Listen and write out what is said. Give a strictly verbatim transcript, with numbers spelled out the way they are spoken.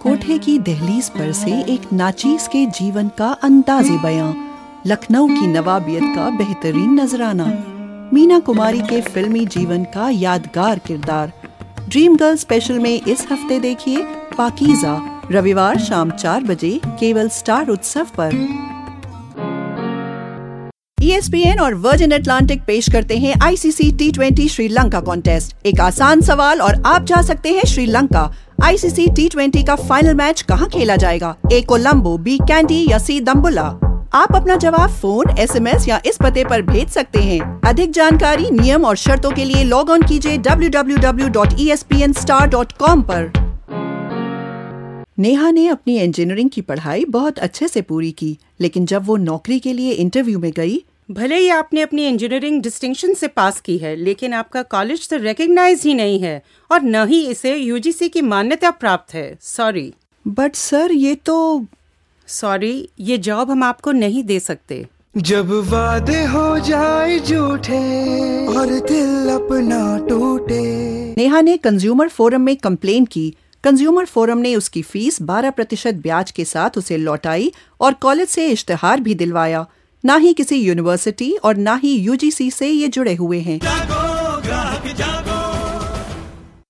कोठे की दहलीज पर से एक नाचीज के जीवन का अंदाज़े बयां, लखनऊ की नवाबियत का बेहतरीन नजराना, मीना कुमारी के फिल्मी जीवन का यादगार किरदार। ड्रीम गर्ल स्पेशल में इस हफ्ते देखिए पाकीज़ा, रविवार शाम चार बजे केवल स्टार उत्सव पर। ई एस पी एन और वर्जिन अटलांटिक पेश करते हैं I C C T twenty Sri Lanka contest. एक आसान सवाल और आप जा सकते हैं Sri Lanka. I C C T twenty का फाइनल मैच कहां खेला जाएगा? ए कोलंबो, बी कैंडी या सी दम्बुला? आप अपना जवाब फोन, एस एम एस या इस पते पर भेज सकते हैं। अधिक जानकारी, नियम और शर्तों के लिए लॉग ऑन कीजिए W W W dot E S P N Star dot com पर। नेहा ने अपनी इंजीनियरिंग की पढ़ाई बहुत अच्छे से पूरी की, लेकिन जब वो नौकरी के लिए इंटरव्यू में गई, भले ही आपने अपनी इंजीनियरिंग डिस्टिंक्शन से पास की है, लेकिन आपका कॉलेज तो रिकग्नाइज ही नहीं है और न ही इसे यू जी सी की मान्यता प्राप्त है। सॉरी। बट सर ये तो सॉरी, ये जॉब हम आपको नहीं दे सकते। जब वादे हो जाए झूठे और दिल अपना टूटे। नेहा ने कंज्यूमर फोरम में कंप्लेन की। कंज्यूमर फोरम ने उसकी फीस बारह प्रतिशत ब्याज के साथ उसे लौटाई और कॉलेज से इश्तिहार भी दिलवाया। ना ही किसी यूनिवर्सिटी और ना ही यू जी सी से ये जुड़े हुए हैं। जागो, ग्राहक जागो।